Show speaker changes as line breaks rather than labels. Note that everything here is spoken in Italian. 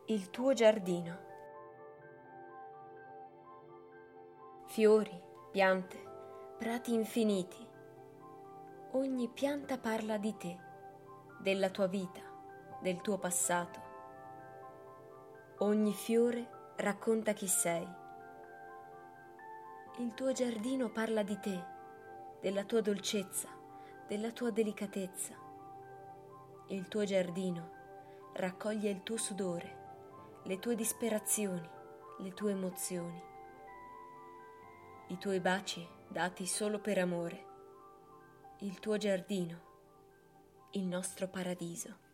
Il tuo giardino. Fiori, piante, prati infiniti. Ogni pianta parla di te, della tua vita, del tuo passato. Ogni fiore racconta chi sei. Il tuo giardino parla di te, della tua dolcezza, della tua delicatezza. Il tuo giardino raccoglie il tuo sudore, le tue disperazioni, le tue emozioni, i tuoi baci dati solo per amore, il tuo giardino, il nostro paradiso.